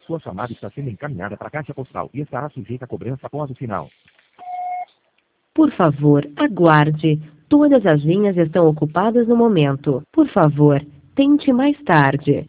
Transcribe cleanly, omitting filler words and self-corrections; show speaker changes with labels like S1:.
S1: Sua chamada está sendo encaminhada para a caixa postal e estará sujeita a cobrança após o sinal.
S2: Por favor, aguarde. Todas as linhas estão ocupadas no momento. Por favor, tente mais tarde.